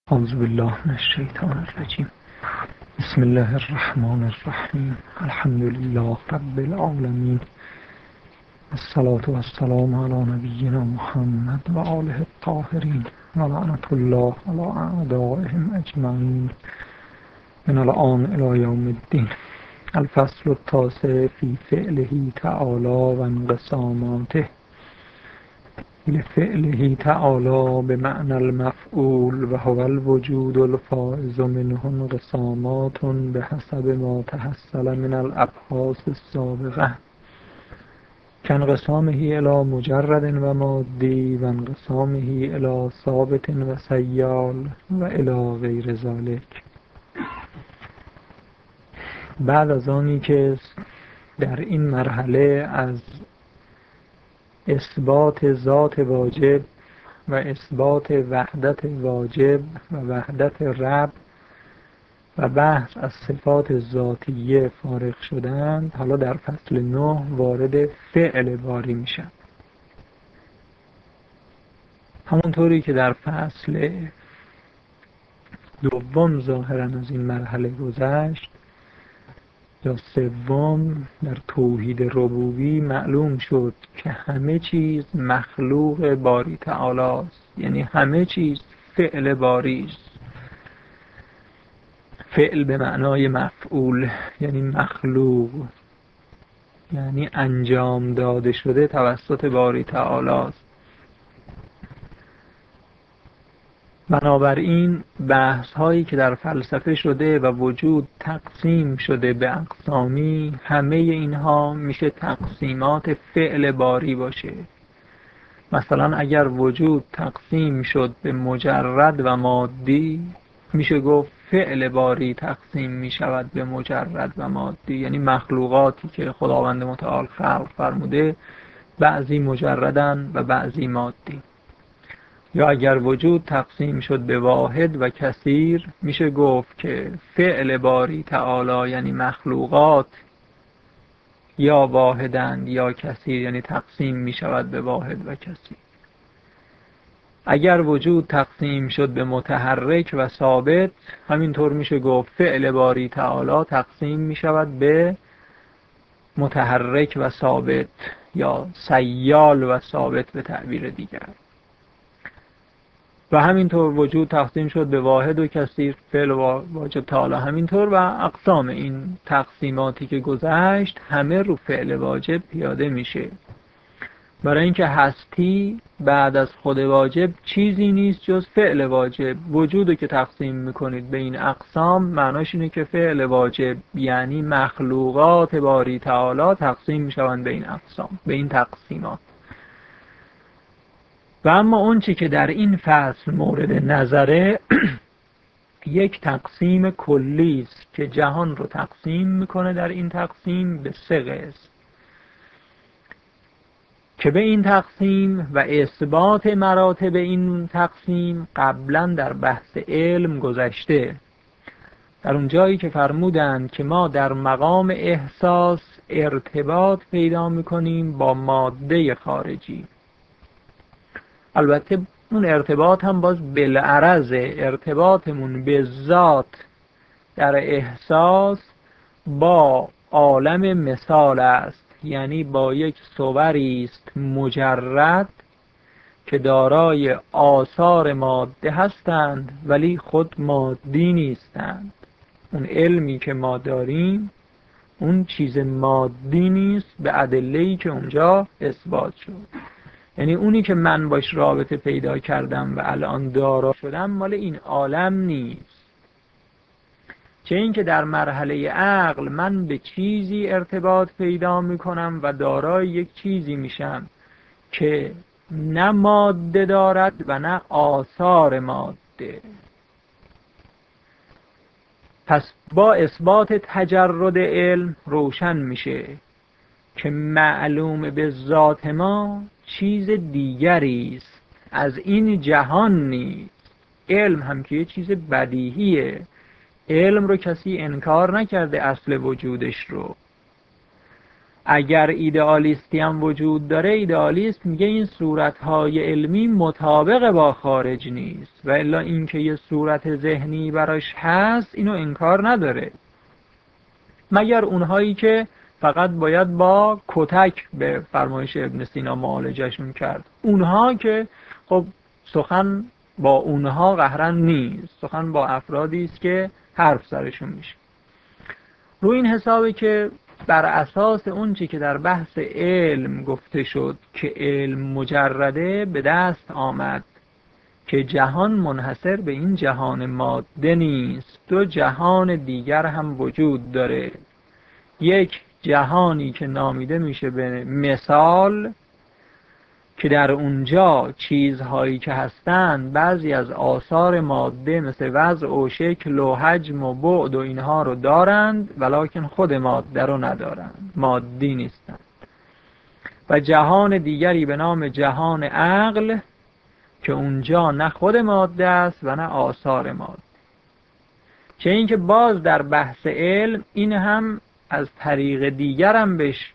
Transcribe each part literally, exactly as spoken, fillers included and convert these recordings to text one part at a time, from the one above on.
اعوذ بالله من الشیطان الرجیم. بسم الله الرحمن الرحیم. الحمد لله رب العالمین. الصلاة والسلام علی نبینا محمد و آله الطاهرین و لعنت الله علی اعدائهم اجمعین من الآن الی یوم الدین. الفصل التاسع فی فعله تعالی و انقساماته. لفعله تعالی بمعنى المفعول و هو الوجود الفائز منه انقسامات بحسب ما تحصل من الابحاث السابقه كانقسامه الى مجرد و مادی و انقسامه الى ثابت و سیال و الى غیر ذلك. بعد از آنی که در این مرحله از اثبات ذات واجب و اثبات وحدت واجب و وحدت رب و بحث از صفات ذاتیه فارغ شدند، حالا در فصل نه وارد فعل باری میشن. همونطوری که در فصل دوم ظاهرا از این مرحله گذشت یا سوم در توحید ربوبی معلوم شد که همه چیز مخلوق باری تعالی است، یعنی همه چیز فعل باری است. فعل به معنای مفعول یعنی مخلوق، یعنی انجام داده شده توسط باری تعالی است. بنابراین بحث هایی که در فلسفه شده و وجود تقسیم شده به اقسامی، همه اینها میشه تقسیمات فعل باری باشه. مثلا اگر وجود تقسیم شد به مجرد و مادی، میشه گفت فعل باری تقسیم میشود به مجرد و مادی، یعنی مخلوقاتی که خداوند متعال خلق فرموده بعضی مجردن و بعضی مادی. یا اگر وجود تقسیم شد به واحد و کثیر، میشه گفت که فعل باری تعالی یعنی مخلوقات یا واحدند یا کثیر، یعنی تقسیم میشود به واحد و کثیر. اگر وجود تقسیم شد به متحرک و ثابت، همینطور میشه گفت فعل باری تعالی تقسیم میشود به متحرک و ثابت یا سیال و ثابت به تعبیر دیگر. و همینطور وجود تقسیم شد به واحد و کثیر، فعل و واجب تعالی همینطور، و اقسام این تقسیماتی که گذشت همه رو فعل واجب پیاده میشه. برای اینکه هستی بعد از خود واجب چیزی نیست جز فعل واجب. وجودو که تقسیم میکنید به این اقسام، معناش اینه که فعل واجب یعنی مخلوقات باری تعالی تقسیم میشوند به این اقسام، به این تقسیمات. و اما اون چی که در این فصل مورد نظره یک تقسیم کلی است که جهان رو تقسیم میکنه در این تقسیم به سه قسم، که به این تقسیم و اثبات مراتب این تقسیم قبلا در بحث علم گذشته. در اون جایی که فرمودند که ما در مقام احساس ارتباط پیدا میکنیم با ماده خارجی. البته اون ارتباط هم باز بالعرض ارتباطمون به ذات در احساس با عالم مثال است، یعنی با یک صوری است مجرد که دارای آثار ماده هستند ولی خود مادی نیستند. اون علمی که ما داریم اون چیز مادی نیست به ادله‌ای که اونجا اثبات شد. یعنی اونی که من باش رابطه پیدا کردم و الان دارا شدم مال این عالم نیست. چه این که در مرحله عقل من به چیزی ارتباط پیدا میکنم و دارای یک چیزی میشم که نه ماده دارد و نه آثار ماده. پس با اثبات تجرد علم روشن میشه که معلوم به ذات ما چیز دیگری است، از این جهان نیست. علم هم که یه چیز بدیهیه، علم رو کسی انکار نکرده اصل وجودش رو، اگر ایدئالیستی هم وجود داره، ایدئالیست میگه این صورتهای علمی مطابق با خارج نیست، و الا اینکه یه صورت ذهنی براش هست اینو انکار نداره، مگر اونهایی که فقط باید با کتک به فرمایش ابن سینا معالجهشون کرد. اونها که خب سخن با اونها قهرن نیست، سخن با افرادی است که حرف سرشون میشه. رو این حسابه که بر اساس اون چی که در بحث علم گفته شد که علم مجرده، به دست آمد که جهان منحصر به این جهان ماده نیست، دو جهان دیگر هم وجود داره. یک جهانی که نامیده میشه به مثال، که در اونجا چیزهایی که هستند بعضی از آثار ماده مثل وضع و شکل و حجم و بعد و اینها رو دارند، ولکن خود ماده رو ندارند، مادی نیستند. و جهان دیگری به نام جهان عقل که اونجا نه خود ماده است و نه آثار ماده. چه اینکه باز در بحث علم این هم از طریق دیگر هم بهش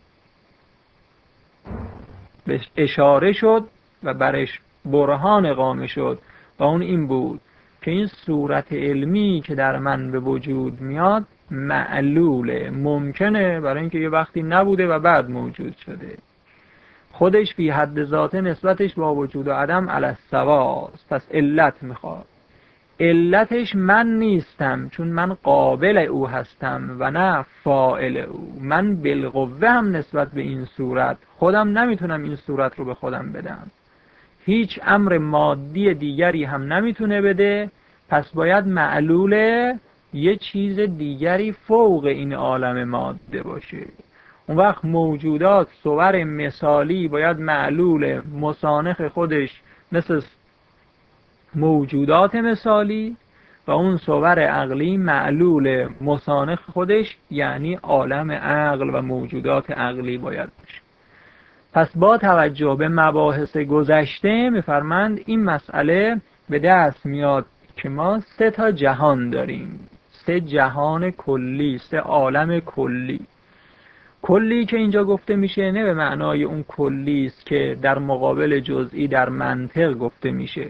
بهش اشاره شد و برش برهان اقامه شد، و اون این بود که این صورت علمی که در من به وجود میاد معلوله، ممکنه برای اینکه یه وقتی نبوده و بعد موجود شده، خودش فی حد ذاته نسبتش با وجود و عدم علی السواست، پس علت میخواد. علتش من نیستم، چون من قابل او هستم و نه فاعل او. من بالقوه هم نسبت به این صورت خودم نمیتونم این صورت رو به خودم بدم، هیچ امر مادی دیگری هم نمیتونه بده، پس باید معلول یه چیز دیگری فوق این عالم ماده باشه. اون وقت موجودات صور مثالی باید معلول مسانخ خودش مثل موجودات مثالی، و اون صور عقلی معلول مسانخ خودش یعنی عالم عقل و موجودات عقلی باید باشه. پس با توجه به مباحث گذشته میفرمند این مسئله به دست میاد که ما سه تا جهان داریم، سه جهان کلی، سه عالم کلی. کلی که اینجا گفته میشه نه به معنای اون کلی است که در مقابل جزئی در منطق گفته میشه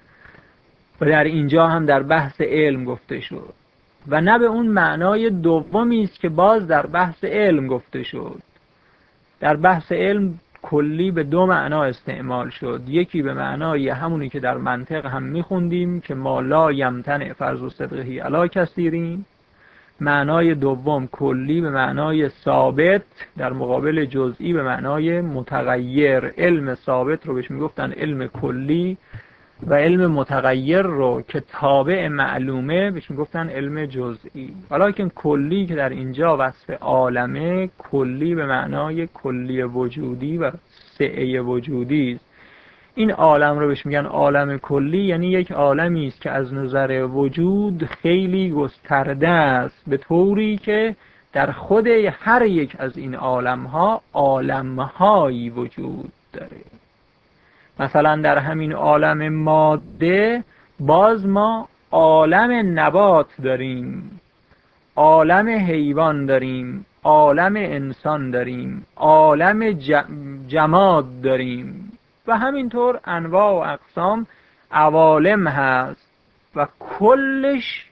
و در اینجا هم در بحث علم گفته شد، و نه به اون معنای دومی است که باز در بحث علم گفته شد. در بحث علم کلی به دو معنا استعمال شد، یکی به معنای همونی که در منطق هم میخوندیم که ما لا یمتنع فرض صدقه علی کثیرین، معنای دوم کلی به معنای ثابت در مقابل جزئی به معنای متغیر. علم ثابت رو بهش میگفتن علم کلی، و علم متغیر رو که تابع معلومه بهش میگفتن علم جزئی. ولیکن کلی که در اینجا وصف عالمه، کلی به معنای کلی وجودی و سعه وجودی است. این عالم رو بهش میگن عالم کلی، یعنی یک عالمی است که از نظر وجود خیلی گسترده است، به طوری که در خود هر یک از این عالم‌ها عالم‌هایی وجود داره. مثلا در همین عالم ماده باز ما عالم نبات داریم، عالم حیوان داریم، عالم انسان داریم، عالم جماد داریم، و همینطور انواع و اقسام عوالم هست، و کلش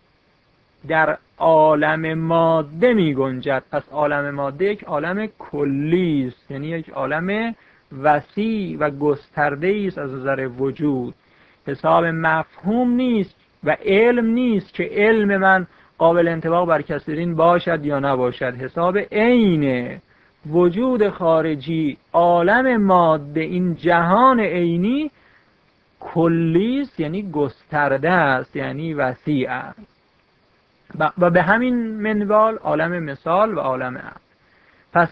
در عالم ماده می گنجد. پس عالم ماده یک عالم کلی است، یعنی یک عالم وسیع و گسترده است از نظر وجود. حساب مفهوم نیست و علم نیست که علم من قابل انطباق بر کثیرین باشد یا نباشد. حساب عین وجود خارجی، عالم ماده، این جهان عینی کلی است، یعنی گسترده است، یعنی وسیع است، و به همین منوال عالم مثال و عالم عقل. پس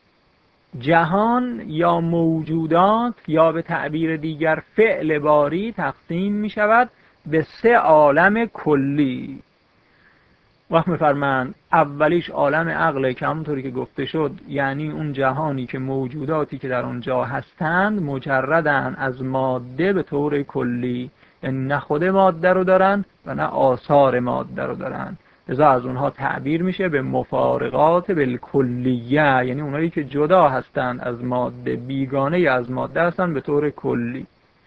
جهان یا موجودات یا به تعبیر دیگر فعل باری تقسیم می شود به سه عالم کلی. وقت می‌فرمایند اولیش عالم عقل که همونطوری که گفته شد یعنی اون جهانی که موجوداتی که در اونجا هستند مجردن از ماده به طور کلی، یعنی نه خود ماده رو دارن و نه آثار ماده رو دارن. لذا از اونها تعبیر میشه به مفارقات بالکلیه، یعنی اونایی که جدا هستند از ماده، بیگانه از ماده هستند به طور کلی.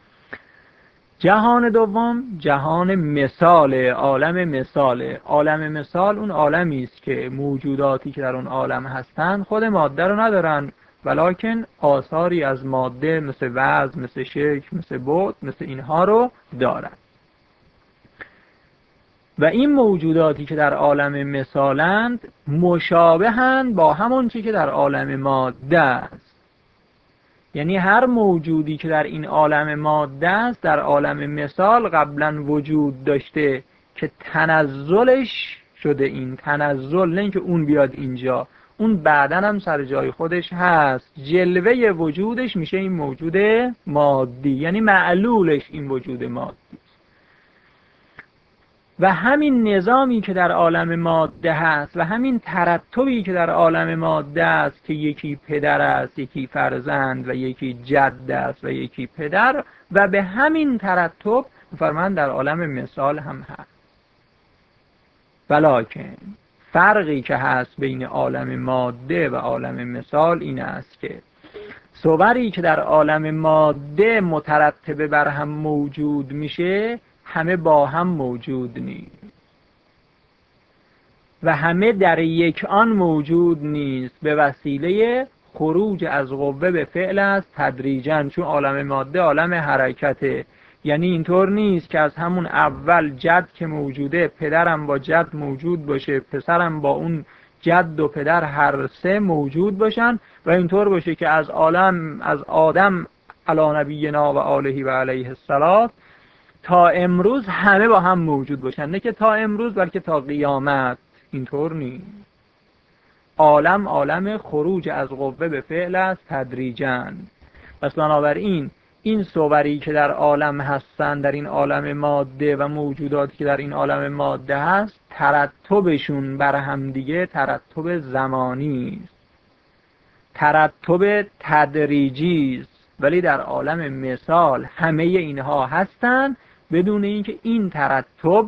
جهان دوم جهان مثال، عالم مثال. عالم مثال اون عالمی است که موجوداتی که در اون عالم هستند خود ماده رو ندارن، ولکن آثاری از ماده مثل وزن، مثل شکل، مثل بعد، مثل اینها رو دارن. و این موجوداتی که در عالم مثالند مشابهند با همون چیزی که در عالم ماده است. یعنی هر موجودی که در این عالم ماده است در عالم مثال قبلا وجود داشته که تنزلش شده، این تنزل نه اینکه اون بیاد اینجا، اون بعداً هم سر جای خودش هست، جلوه وجودش میشه این موجود مادی، یعنی معلولش این وجود مادی. و همین نظامی که در عالم ماده هست و همین ترتبی که در عالم ماده است که یکی پدر است، یکی فرزند و یکی جد است و یکی پدر، و به همین ترتب فرمان در عالم مثال هم هست. ولکن فرقی که هست بین عالم ماده و عالم مثال این است که صوری که در عالم ماده مترتب بر هم موجود میشه همه با هم موجود نیست و همه در یک آن موجود نیست، به وسیله خروج از قوه به فعل است تدریجاً، چون عالم ماده عالم حرکته. یعنی اینطور نیست که از همون اول جد که موجوده پدرم با جد موجود باشه، پسرم با اون جد و پدر هر سه موجود باشن و اینطور باشه که از عالم از آدم علی نبینا و آله و علیه السلام تا امروز همه با هم موجود باشن. نه که تا امروز بلکه تا قیامت. اینطور نیست. عالم عالم خروج از قوه به فعل است تدریجاً. پس بنابراین این صوری که در عالم هستن، در این عالم ماده و موجوداتی که در این عالم ماده هست، ترتبشون بر هم دیگه ترتب زمانی است، ترتب تدریجی است. ولی در عالم مثال همه اینها هستن بدون اینکه این ترتب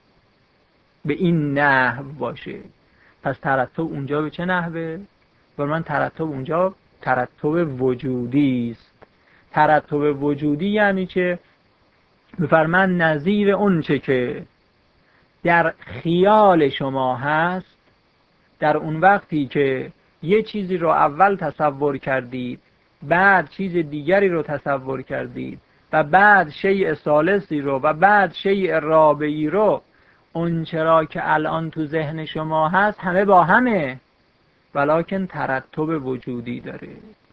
به این نحو باشه. پس ترتب اونجا به چه نحوه؟ برای من ترتب اونجا ترتب وجودی است. ترتب وجودی یعنی که بفرمان نظیر اون چه که در خیال شما هست، در اون وقتی که یه چیزی رو اول تصور کردید، بعد چیز دیگری رو تصور کردید و بعد شیء ثالثی رو و بعد شیء رابعی رو، اون چرا که الان تو ذهن شما هست همه با همه، ولکن ترتب وجودی داره.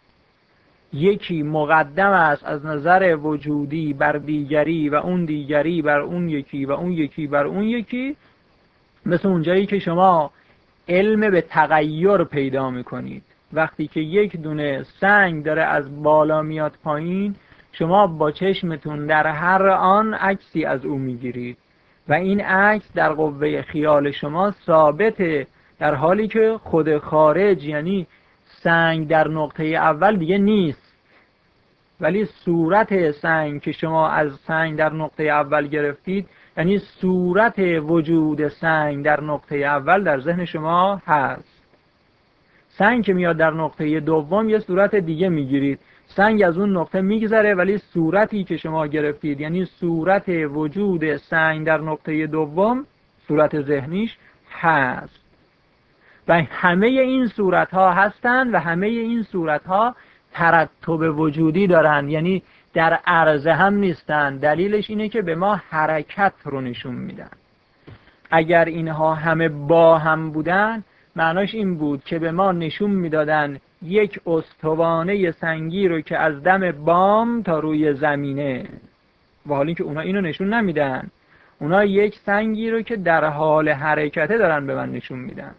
یکی مقدم است از نظر وجودی بر دیگری و اون دیگری بر اون یکی و اون یکی بر اون یکی. مثل اونجایی که شما علم به تغییر پیدا میکنید. وقتی که یک دونه سنگ داره از بالا میاد پایین، شما با چشمتون در هر آن عکسی از او میگیرید و این عکس در قوه خیال شما ثابته، در حالی که خود خارج یعنی سنگ در نقطه اول دیگه نیست، ولی صورت سنگ که شما از سنگ در نقطه اول گرفتید، یعنی صورت وجود سنگ در نقطه اول در ذهن شما هست. سنگ که میاد در نقطه دوم یه صورت دیگه میگیرید، سنگ از اون نقطه میگذره ولی صورتی که شما گرفتید یعنی صورت وجود سنگ در نقطه دوم صورت ذهنیش هست. و همه این صورت ها هستن و همه این صورت ها ترتب وجودی دارن، یعنی در عرض هم نیستن. دلیلش اینه که به ما حرکت رو نشون میدن. اگر اینها همه با هم بودن معناش این بود که به ما نشون میدادن یک استوانه سنگی رو که از دم بام تا روی زمینه، و حالی که اونا اینو نشون نمیدن، اونا یک سنگی رو که در حال حرکته دارن به من نشون میدن.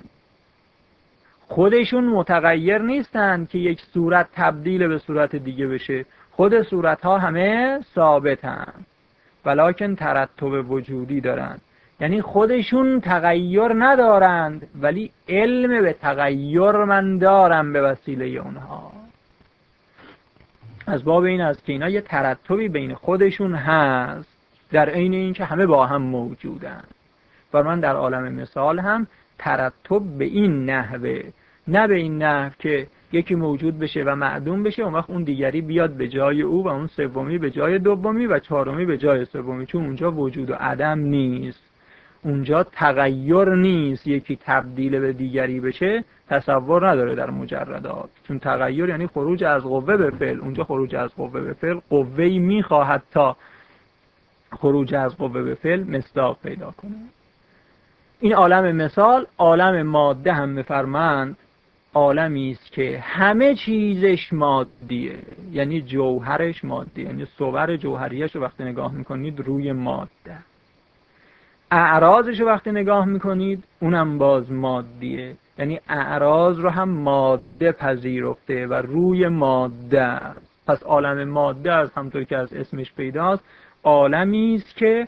خودشون متغیر نیستن که یک صورت تبدیل به صورت دیگه بشه، خود صورت ها همه ثابتن ولکن ترتب وجودی دارن. یعنی خودشون تغییر ندارند ولی علم به تغییر من دارم به وسیله اونها. از باب این است که اینا یه ترتبی بین خودشون هست در عین اینکه همه با هم موجودن. و من در عالم مثال هم ترتب به این نحوه، نه به این نحو که یکی موجود بشه و معدوم بشه اون وقت اون دیگری بیاد به جای او و اون سومی به جای دومی و چهارمی به جای سومی، چون اونجا وجود و عدم نیست، اونجا تغییر نیست، یکی تبدیل به دیگری بشه تصور نداره در مجردات، چون تغییر یعنی خروج از قوه به فعل، اونجا خروج از قوه به فعل قوه‌ای میخواهد تا خروج از قوه به فعل مصداق پیدا کنه. این عالم مثال، عالم ماده هم میفرمند عالمی است که همه چیزش مادیه، یعنی جوهرش مادیه، یعنی صور جوهریش رو وقتی نگاه میکنید روی ماده، اعراضش رو وقتی نگاه میکنید اونم باز مادیه، یعنی اعراض رو هم ماده پذیرفته و روی ماده. پس عالم ماده از همطور که از اسمش پیداست عالمی است که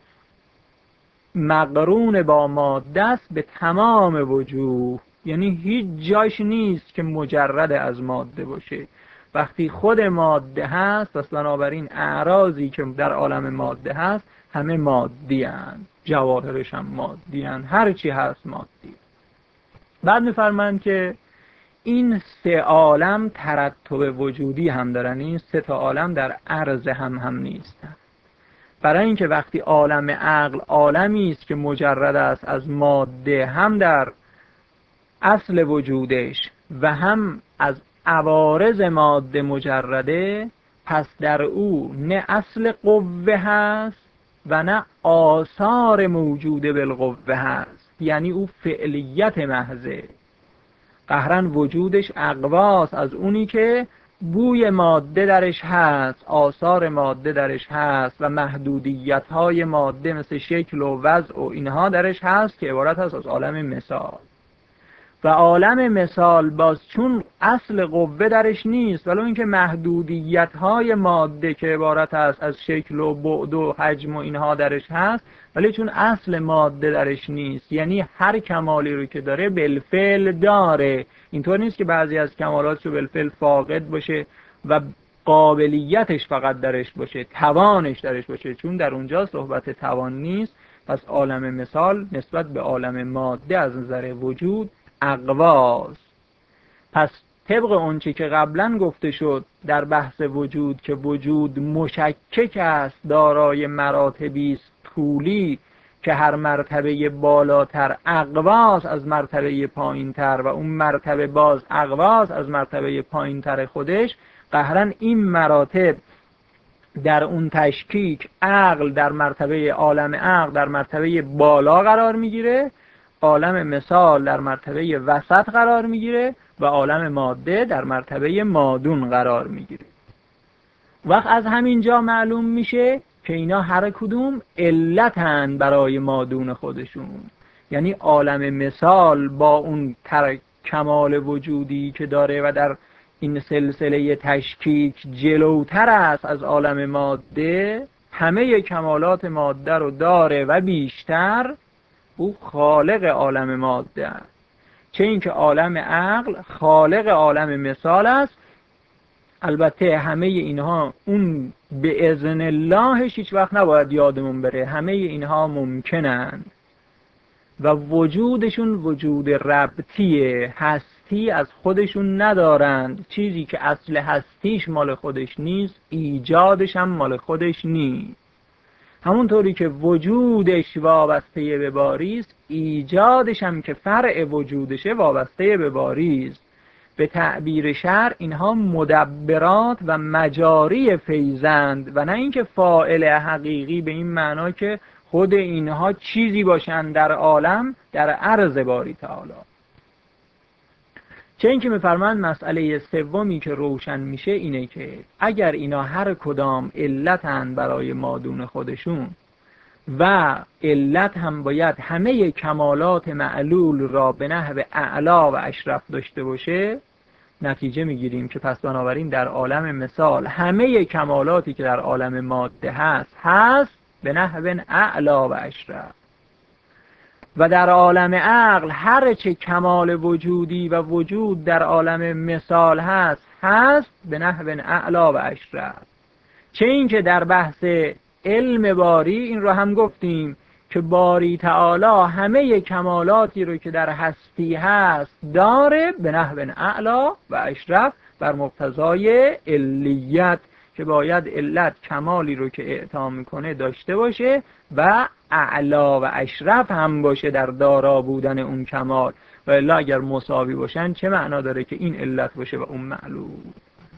مقرون با ماده است به تمام وجوه، یعنی هیچ جایش نیست که مجرد از ماده باشه، وقتی خود ماده هست پس بنابراین اعراضی که در عالم ماده هست همه مادی هستند، جواهرش هم مادی هستند، هر چی هست مادی. بعد میفرمایند که این سه عالم ترتب وجودی هم دارن، این سه تا عالم در عرض هم هم نیستن، برای اینکه وقتی عالم عقل عالمی است که مجرد است از ماده، هم در اصل وجودش و هم از عوارض ماده مجرده، پس در او نه اصل قوه هست و نه آثار موجوده بالقوه هست، یعنی او فعلیت محضه، قهرن وجودش اقواست از اونی که بوی ماده درش هست، آثار ماده درش هست و محدودیت های ماده مثل شکل و وضع و اینها درش هست که عبارت هست از عالم مثال. و عالم مثال باز چون اصل قوه درش نیست، ولو اینکه محدودیت های ماده که عبارت است از شکل و بعد و حجم و اینها درش هست، ولی چون اصل ماده درش نیست، یعنی هر کمالی رو که داره بالفعل داره، اینطور نیست که بعضی از کمالاتش رو بالفعل فاقد باشه و قابلیتش فقط درش باشه، توانش درش باشه، چون در اونجا صحبت توان نیست. پس عالم مثال نسبت به عالم ماده از نظر وجود اقواست. پس طبق اونچه که قبلا گفته شد در بحث وجود که وجود مشکک است، دارای مراتبی است طولی که هر مرتبه بالاتر اقواست از مرتبه پایینتر و اون مرتبه باز اقواست از مرتبه پایینتر خودش، قهرن این مراتب در اون تشکیک عقل در مرتبه عالم عقل در مرتبه بالا قرار میگیره، عالم مثال در مرتبه وسط قرار میگیره و عالم ماده در مرتبه مادون قرار میگیره. وقت از همین جا معلوم میشه که اینا هر کدوم علتن برای مادون خودشون، یعنی عالم مثال با اون تر کمال وجودی که داره و در این سلسله تشکیک جلوتر است از عالم ماده، همه کمالات ماده رو داره و بیشتر، او خالق عالم ماده است، چه اینکه عالم عقل خالق عالم مثال است. البته همه اینها اون به اذن اللهش هیچ وقت نباید یادمون بره، همه اینها ممکنند و وجودشون وجود ربطیه، هستی از خودشون ندارند، چیزی که اصل هستیش مال خودش نیست ایجادش هم مال خودش نیست. همونطوری که وجودش وابسته به باری است، ایجادش هم که فرع وجودشه وابسته به باری است. به تعبیر شرع اینها مدبرات و مجاری فیضند و نه اینکه فاعل حقیقی به این معنا که خود اینها چیزی باشند در عالم در عرض باری تعالی. چه اینکه می‌فرمایند مسئله سومی که روشن میشه اینه که اگر اینا هر کدام علتن برای مادون خودشون و علت هم باید همه کمالات معلول را به نحو اعلا و اشرف داشته باشه، نتیجه میگیریم که پس بنابراین در عالم مثال همه کمالاتی که در عالم ماده هست هست به نحو اعلا و اشرف، و در عالم عقل هر چه کمال وجودی و وجود در عالم مثال هست هست به نحو اعلا و اشرف. چه این که در بحث علم باری این رو هم گفتیم که باری تعالی همه کمالاتی رو که در هستی هست داره به نحو اعلا و اشرف، بر مقتضای علیت که باید علت کمالی رو که اعطا میکنه داشته باشه و اعلا و اشرف هم باشه در دارا بودن اون کمال، و الا اگر مساوی باشن چه معنا داره که این علت باشه و اون معلوم.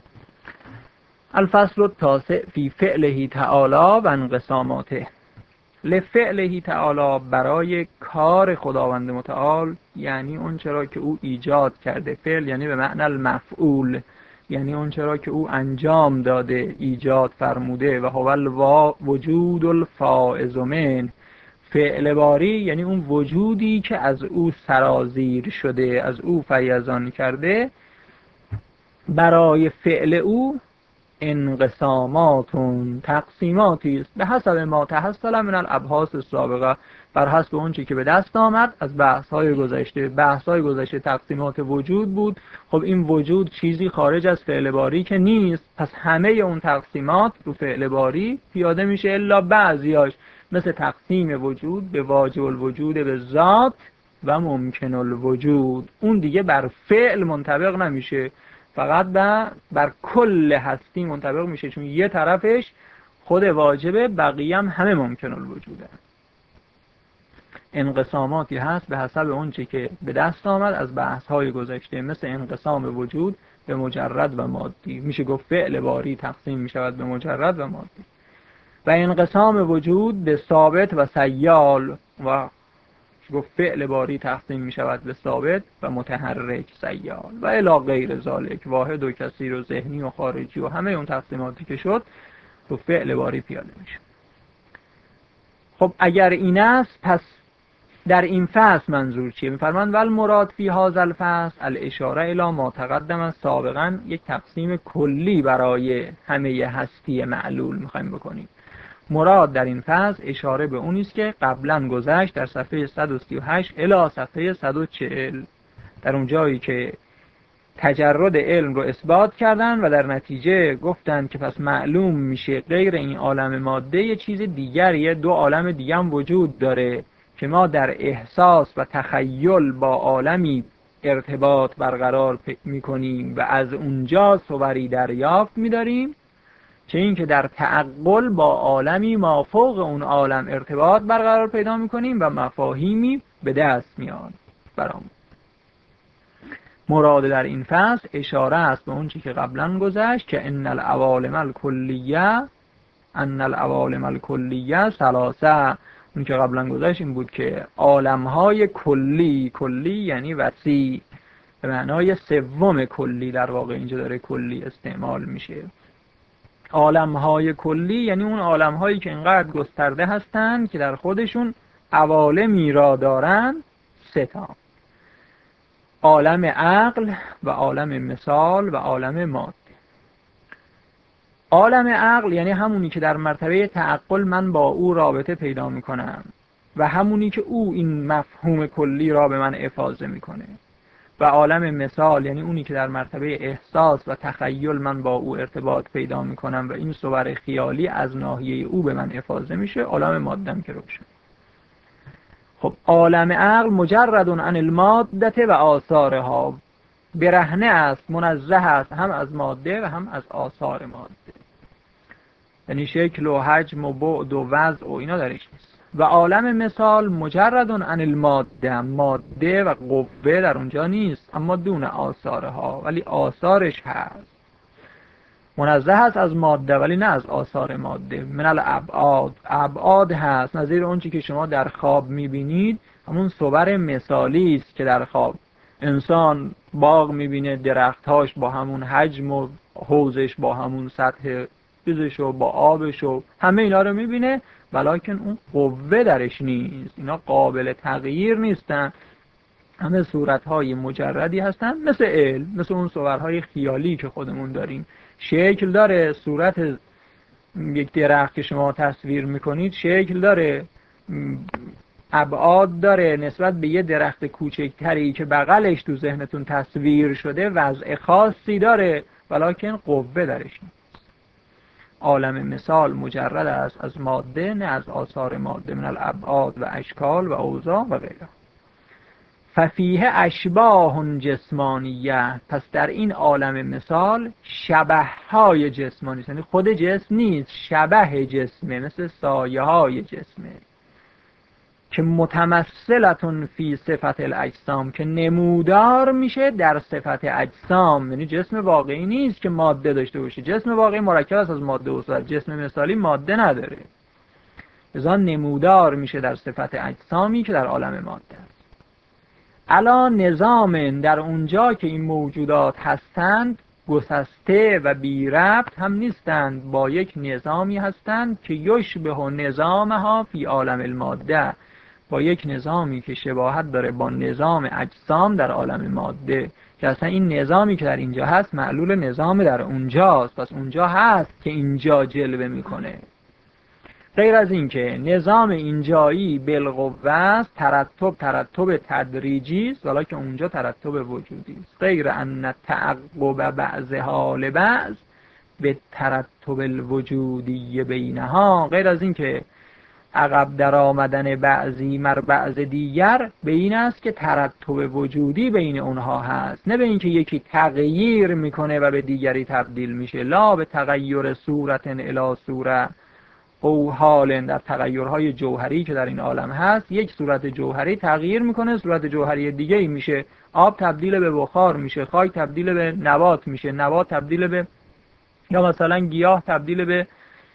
الفصل التاسع فی فعله تعالی و انقساماته. لفعله تعالی برای کار خداوند متعال، یعنی اون چرا که او ایجاد کرده. فعل یعنی به معنی المفعول، یعنی اون چرا که او انجام داده، ایجاد فرموده. و هو وجود الفائز من. فعل باری یعنی اون وجودی که از او سرازیر شده، از او فیضان کرده. برای فعل او انقساماتون، تقسیماتی است به حسب ما تحصل من الابحاث السابقه، بر حسب اون چی که به دست آمد از بحث های گذشته. بحث های گذشته تقسیمات وجود بود. خب این وجود چیزی خارج از فعل باری که نیست، پس همه اون تقسیمات رو فعل باری پیاده میشه الا بعضیاش، مثل تقسیم وجود به واجب الوجود به ذات و ممکن الوجود. اون دیگه بر فعل منطبق نمیشه، فقط بر, بر کل هستی منطبق میشه، چون یه طرفش خود واجبه، بقیه هم همه ممکن الوجوده. انقساماتی هست به حسب اون چی که به دست آمد از بحث های گذشته، مثل انقسام وجود به مجرد و مادی. میشه گفت فعل باری تقسیم میشود به مجرد و مادی. و انقسام وجود به ثابت و سیال، و گفت فعل باری تقسیم می شود به ثابت و متحرک سیال و الی غیر ذالک، واحد و کثیر و ذهنی و خارجی و همه اون تقسیماتی که شد تو فعل باری پیاده میشه. خب اگر این است، پس در این فصل منظور چیه؟ میفرماند ول مراد فی هذا الفصل الاشاره الی ما تقدم سابقا. یک تقسیم کلی برای همه هستی معلول میخوایم بکنیم. مراد در این فصل اشاره به اونی است که قبلا گذشت در صفحه صد و سی و هشت الی صفحه صد و چهل، در اون جایی که تجرد علم رو اثبات کردن و در نتیجه گفتن که پس معلوم میشه غیر این عالم ماده یه چیز دیگریه، دو عالم دیگه هم وجود داره که ما در احساس و تخیل با عالمی ارتباط برقرار میکنیم و از اونجا صوری دریافت میداریم، چه این که در تعقل با عالمی مافوق اون عالم ارتباط برقرار پیدا میکنیم و مفاهیمی به دست میاد برامون. مراد در این فصل اشاره است به اون چی که قبلا گذشت که ان العوالم الکلیه ان العوالم الکلیه ثلاثه. اون که قبلا گذشت این بود که عالمهای کلی، کلی یعنی وسیع، به معنای سوم کلی در واقع اینجا داره کلی استعمال میشه. عالمهای کلی یعنی اون عالمهایی که اینقدر گسترده هستند که در خودشون عوالمی را دارن، سه تا: عالم عقل و عالم مثال و عالم ماده. عالم عقل یعنی همونی که در مرتبه تعقل من با او رابطه پیدا میکنم و همونی که او این مفهوم کلی را به من افاضه میکنه. و عالم مثال یعنی اونی که در مرتبه احساس و تخیل من با او ارتباط پیدا میکنم و این صور خیالی از ناحیه او به من افاضه میشه. عالم مادم که روشن. خب عالم عقل مجرد عن الماده و آثارها، برهنه است، منزه است هم از ماده و هم از آثار ماده، یعنی شکل و حجم و بعد و وضع و اینا درش نیست. و عالم مثال مجرد عن الماده، ماده و قوه در اونجا نیست، اما دون آثارها، ولی آثارش هست. منزه هست از ماده ولی نه از آثار ماده. من الابعاد، ابعاد هست، نظیر اون چی که شما در خواب میبینید همون صور مثالی است که در خواب انسان باغ میبینه، درختاش با همون حجم و حوضش با همون سطح چیزش و با آبش و همه اینا رو میبینه، ولیکن اون قوه درش نیست، اینا قابل تغییر نیستن، همه صورتهای مجردی هستن، مثل علم، مثل اون صورهای خیالی که خودمون داریم. شکل داره، صورت یک درخت که شما تصویر میکنید شکل داره، ابعاد داره، نسبت به یه درخت کوچکتری که بغلش تو ذهنتون تصویر شده وضع خاصی داره، ولیکن قوه درش نیست. عالم مثال مجرد است از ماده، نه از آثار ماده، من الابعاد و اشکال و اوضاع و غیره. ففیه اشباه جسمانیه، پس در این عالم مثال شبه های جسمانی، یعنی خود جسم نیست، شبه جسمه، مثل سایه های جسمه، که متمثلتون فی صفت الاجسام، که نمودار میشه در صفت اجسام. یعنی جسم واقعی نیست که ماده داشته باشه، جسم واقعی مرکب است از ماده و صورت، جسم مثالی ماده نداره، لذا نمودار میشه در صفت اجسامی که در عالم ماده است. الا نظام، در اونجا که این موجودات هستند گسسته و بی ربط هم نیستند، با یک نظامی هستند که یشبه نظامها فی عالم الماده، با یک نظامی که شباهت داره با نظام اجسام در عالم ماده، که اصلا این نظامی که در اینجا هست معلول نظام در اونجاست، پس اونجا هست که اینجا جلوه میکنه. غیر از این که نظام اینجایی بالقوه است، ترتب ترتب تدریجی است، ولی که اونجا ترتب وجودی است. غیر ان تعقب بعض حال بعض به ترتب الوجودی بینها، غیر از این که عقب در آمدن بعضی مر بعض دیگر به این است که ترتب وجودی بین اونها هست، نه به این که یکی تغییر میکنه و به دیگری تبدیل میشه. لا به تغییر صورت الی صورت او حال، در تغییرهای جوهری که در این عالم هست، یک صورت جوهری تغییر میکنه، صورت جوهری دیگه ای میشه. آب تبدیل به بخار میشه، خاک تبدیل به نبات میشه، نبات تبدیل به، یا مثلا گیاه تبدیل به،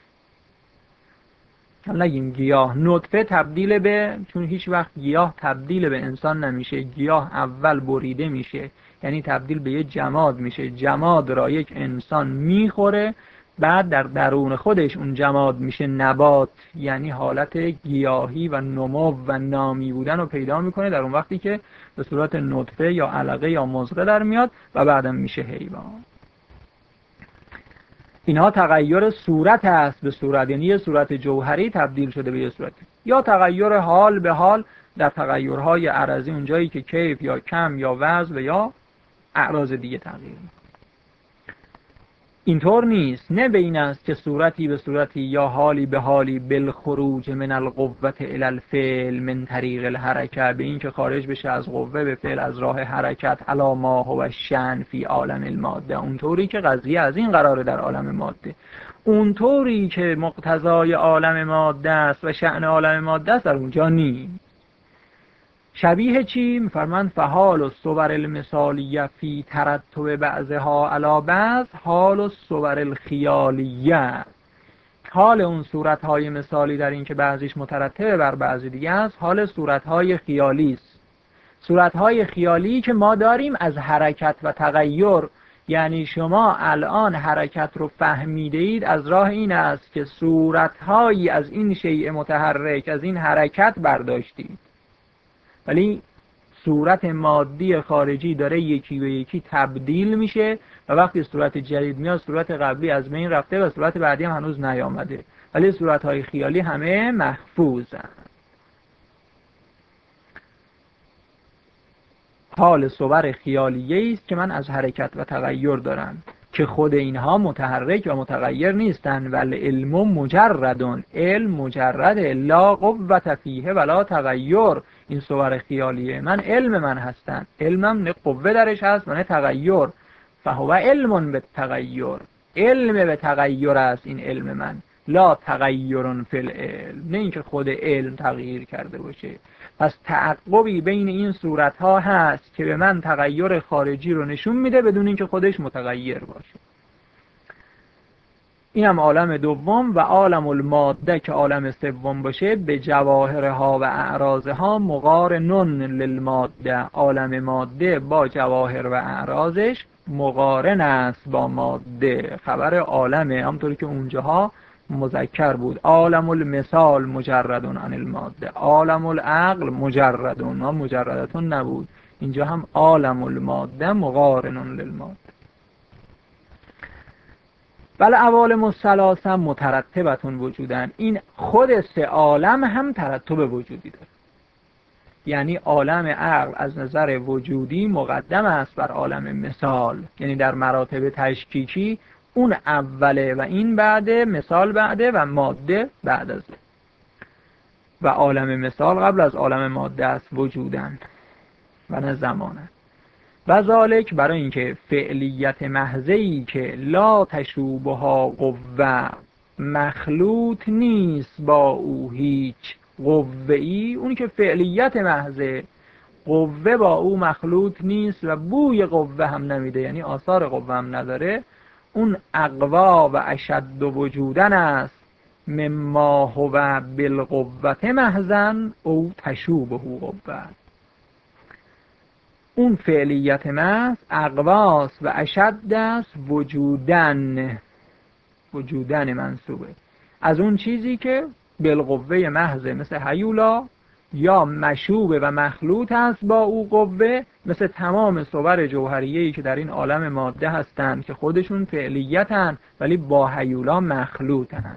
نگیم گیاه، نطفه تبدیل به، چون هیچ وقت گیاه تبدیل به انسان نمیشه، گیاه اول بریده میشه، یعنی تبدیل به یک جماد میشه، جماد را یک انسان میخوره، بعد در درون خودش اون جماد میشه نبات، یعنی حالت گیاهی و نمو و نامی بودن رو پیدا میکنه در اون وقتی که به صورت نطفه یا علقه یا مضغه در میاد و بعدم میشه حیوان. اینها تغییر صورت است به صورت، یعنی یه صورت جوهری تبدیل شده به یه صورت، یا تغییر حال به حال در تغییرهای عرضی، اونجایی که کیف یا کم یا وزن یا اعراض دیگه تغییر میکنه. اینطور نیست، نه به این است که صورتی به صورتی یا حالی به حالی بالخروج من القوة الی الفعل من طریق الحرکه، به این که خارج بشه از قوه به فعل از راه حرکت، علی ما هو الشأن فی عالم الماده، اونطوری که قضیه از این قراره در عالم ماده، اونطوری که مقتضای عالم ماده است و شأن عالم ماده است در اونجا نیست. شبیه چی؟ میفرمند فحال الصور المثالیه فی ترتب بعضها علی بعض حال الصور الخیالیه، حال اون صورتهای مثالی در این که بعضیش مترتب بر بعضی دیگه است، حال صورتهای خیالی است. صورتهای خیالی که ما داریم از حرکت و تغییر، یعنی شما الان حرکت رو فهمیده اید از راه این است که صورتهایی از این شیء متحرک، از این حرکت برداشتید، ولی صورت مادی خارجی داره یکی به یکی تبدیل میشه و وقتی صورت جدید میاد صورت قبلی از بین رفته و صورت بعدی هم هنوز نیامده، ولی صورتهای خیالی همه محفوظن. حال صور خیالیه است که من از حرکت و تغییر دارم که خود اینها متحرک و متغیر نیستن، ولی علم مجردون، علم مجرد، لا قوة فیه ولا تغییر. این صور خیالیه من علم من هستن، علمم نه قوه درش هست و نه تغییر، فهو علم به تغییر، علم به تغییر است این علم من، لا تغییر فی العلم، نه اینکه خود علم تغییر کرده باشه. پس تعقبی بین این صورت ها هست که به من تغییر خارجی رو نشون میده بدون اینکه خودش متغیر باشه. این هم عالم دوم. و عالم الماده که عالم سوم باشه، به جواهرها و اعراضها مقارنون للماده، عالم ماده با جواهر و اعراضش مقارن است با ماده، خبر عالمه، همطوری که اونجاها مذکر بود، عالم المثال مجردون عن الماده، عالم العقل مجردون، ما مجردتون نبود، اینجا هم عالم الماده مقارنون للماده. بل عوالم الثلاثه مترتبتون وجودن، این خود سه عالم هم ترتب وجودی داره، یعنی عالم عقل از نظر وجودی مقدم است بر عالم مثال، یعنی در مراتب تشکیکی اون اوله و این بعده، مثال بعده و ماده بعد از ده. و عالم مثال قبل از عالم ماده است وجودن و نه زمانن. و ذالک برای اینکه فعلیت محضی که لا تشوبها قوه، مخلوط نیست با او هیچ قوه ای، اونی که فعلیت محضه قوه با او مخلوط نیست و بوی قوه هم نمیده، یعنی آثار قوه هم نداره، اون اقوا و اشد وجودن است مما هو بالقوت محضن او تشوبه قوه. اون فعلیت محض اقواست و اشد است وجودن، وجودن منصوبه از اون چیزی که بالقوه محضه، مثل هیولا، یا مشوبه و مخلوط است با او قوه، مثل تمام صور جوهریه‌ای که در این عالم ماده هستند که خودشون فعلیتن ولی با هیولا مخلوطن.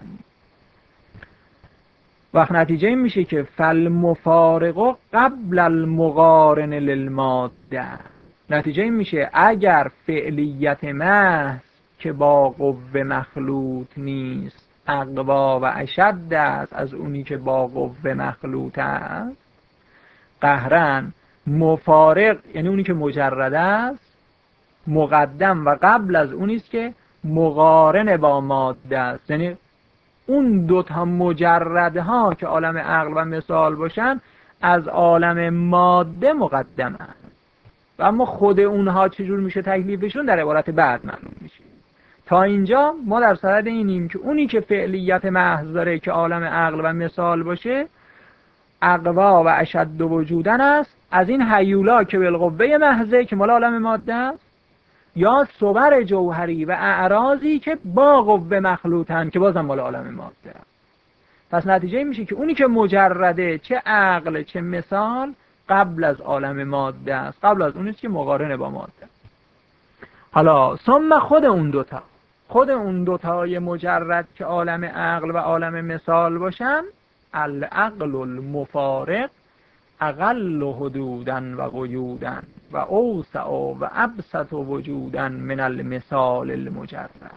وقت نتیجه این میشه که فالمفارق قبل المقارن للماده. نتیجه این میشه اگر فعلیت محض که با قوه مخلوط نیست اقوا و اشد است از اونی که با قوه مخلوط است، قهرن مفارق یعنی اونی که مجرد است مقدم و قبل از اونی است که مقارن با ماده است، یعنی اون دوتا مجردها که عالم عقل و مثال باشن از عالم ماده مقدم هست و اما خود اونها چجور میشه تکلیفشون در عبارت بعد معلوم میشه. تا اینجا ما در صدد اینیم که اونی که فعلیت محض داره که عالم عقل و مثال باشه اقوا و اشد وجودن است از این هیولا که بالقوه محضه که مال عالم ماده است، یا صور جوهری و اعراضی که با قوه مخلوطن که بازم مال عالم ماده است. پس نتیجه میشه که اونی که مجرده چه عقل چه مثال قبل از عالم ماده است، قبل از اونیست که مقارنه با ماده است. حالا ثم خود اون دوتا خود اون دوتای مجرد که عالم عقل و عالم مثال باشن، العقل المفارق اقل حدوداً و قیوداً و اوسع و ابسط وجوداً من المثال المجرد.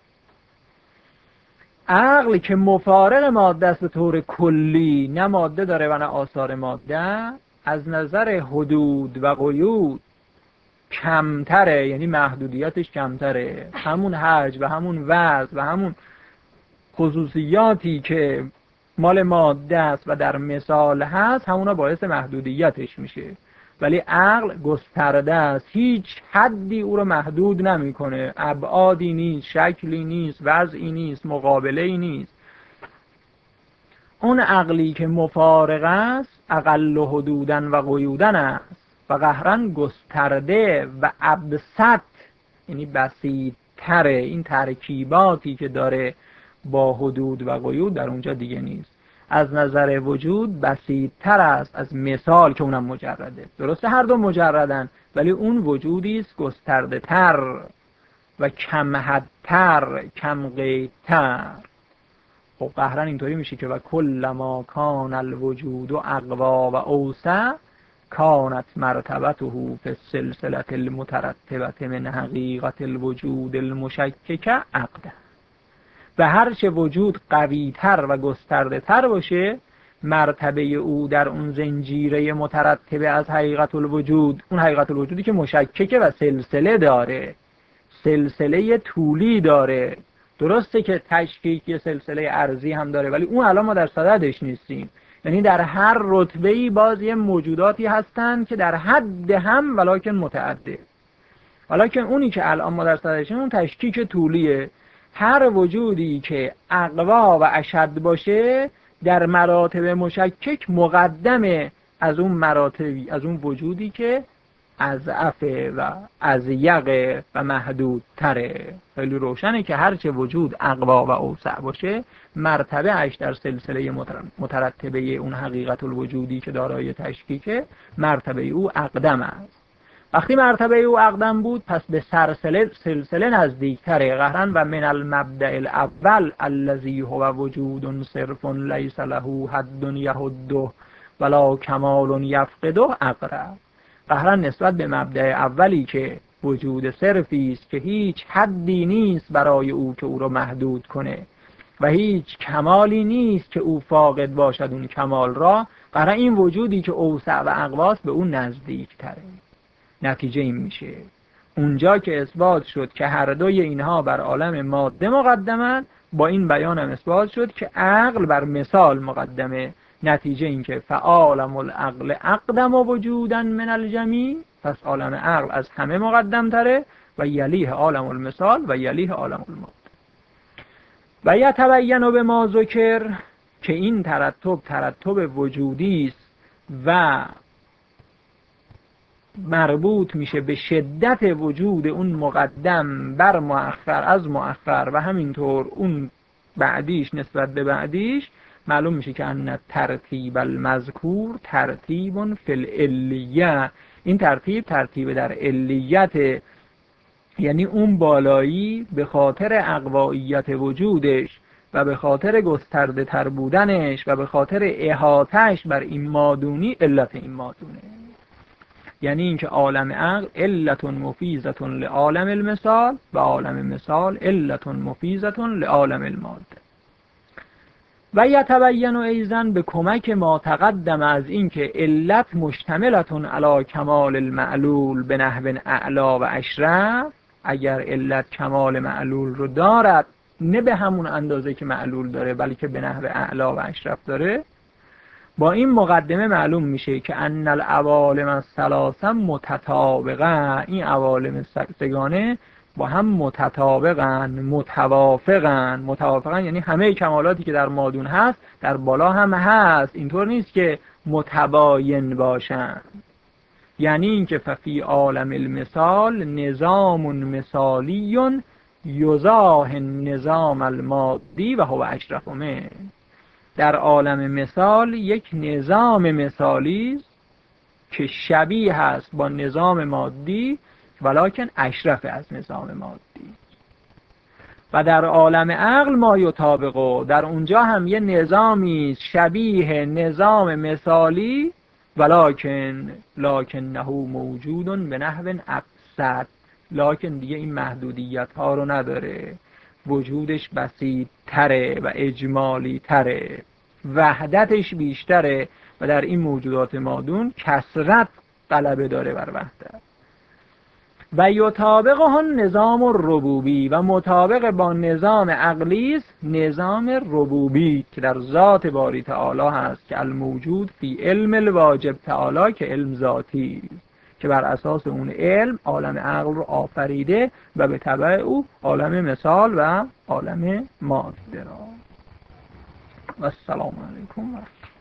عقل که مفارق ماده است به طور کلی، نه ماده داره و نه آثار ماده، از نظر حدود و قیود کمتره، یعنی محدودیتش کمتره، همون حجم و همون وزن و همون خصوصیاتی که مال ماده است و در مثال هست همونا باعث محدودیتش میشه. ولی عقل گسترده است، هیچ حدی او رو محدود نمیکنه، ابعادی نیست، شکلی نیست، وضعی نیست، مقابله‌ای نیست. اون عقلی که مفارق است اقل حدوداً و قیوداً است و قهرن گسترده و ابسط یعنی بسیط‌تره. این ترکیباتی که داره با حدود و قیود در اونجا دیگه نیست. از نظر وجود بسیط‌تر است از مثال که اونم مجرده. درسته هر دو مجردن ولی اون وجودی است گسترده تر و کم حدتر، کم قیدتر. خب قهرن اینطوری میشه که و کل ما کان الوجود و اقوا و اوسع کانت مرتبته فی السلسله المترتبه من حقیقت الوجود المشکک عقده. و هرچه وجود قوی تر و گسترده تر باشه، مرتبه او در اون زنجیره مترتبه از حقیقت الوجود، اون حقیقت الوجودی که مشککه و سلسله داره، سلسله طولی داره. درسته که تشکیکی سلسله ارضی هم داره ولی اون الان ما در صددش نیستیم. یعنی در هر رتبه‌ای باز یه موجوداتی هستن که در حد هم ولکن متعدد. ولکن اونی که الان ما در صددشیم اون تشکیک طولیه. هر وجودی که اقوا و اشد باشه در مراتب مشکک مقدمه از اون مراتبی، از اون وجودی که اضعفه و اضیق و محدود تره. خیلی روشنه که هرچه وجود اقوا و اوسع باشه مرتبه اش در سلسله مترتبه اون حقیقت الوجودی که دارای تشکیکه مرتبه او اقدم است. وقتی مرتبه او اقدم بود پس به سلسله سلسله نزدیکتره. قهرن و من المبدأ الاول الذی هو وجود صرف لیس له حد یحده ولا کمال یفقده اقرب. قهرن نسبت به مبدأ اولی که وجود صرفی است که هیچ حدی نیست برای او که او را محدود کنه و هیچ کمالی نیست که او فاقد باشد اون کمال را. برای این وجودی که اوسع و اقواست به اون نزدیک تره. نتیجه این میشه اونجا که اثبات شد که هر دوی اینها بر عالم ماده مقدمند، با این بیان هم اثبات شد که عقل بر مثال مقدمه. نتیجه این که فعالم العقل اقدم وجودا من الجمیع، پس عالم عقل از همه مقدم تره و یلیه عالم المثال و یلیه عالم الماده. و یتبین به ما ذکر که این ترتب ترتب وجودی است و مربوط میشه به شدت وجود اون مقدم بر مؤخر از مؤخر و همینطور اون بعدیش نسبت به بعدیش. معلوم میشه که ان ترتیب المذکور ترتیب فی العلیه، این ترتیب ترتیب در علیت، یعنی اون بالایی به خاطر اقواییت وجودش و به خاطر گسترده تر بودنش و به خاطر احاطهش بر این مادونی علت این مادونه. یعنی اینکه عالم عقل علت مفیزة لعالم المثال و عالم مثال علت مفیزة لعالم الماده. و یتبین ایضا به کمک ما تقدم از اینکه علت مشتملة علی کمال المعلول به نحو اعلا و اشرف، اگر علت کمال معلول رو دارد نه به همون اندازه که معلول داره بلکه به نحو اعلا و اشرف داره، با این مقدمه معلوم میشه که ان العوالم الثلاثه متطابقه، این عوالم سگانه با هم متطابقن متوافقن. متوافقن یعنی همه کمالاتی که در مادون هست در بالا هم هست، اینطور نیست که متباین باشن. یعنی اینکه ففی عالم المثال نظام مثالی یضاهی النظام المادی و هو اشرف منه. در عالم مثال یک نظام مثالی که شبیه هست با نظام مادی ولکن اشرف از نظام مادی. و در عالم عقل ما یطابقه، در اونجا هم یه نظامی شبیه نظام مثالی ولکن لکنه موجود به نحو ابسط، لکن دیگه این محدودیت ها رو نداره، وجودش بسیط تره و اجمالی تره، وحدتش بیشتره و در این موجودات مادون کثرت غلبه داره بر وحدت. و یطابقه نظام الربوبی، و مطابق با نظام عقلی است نظام ربوبی که در ذات باری تعالی هست که الموجود فی علم الواجب تعالی، که علم ذاتی که بر اساس اون علم عالم عقل رو آفریده و به تبع او عالم مثال و عالم ماده را. و السلام علیکم و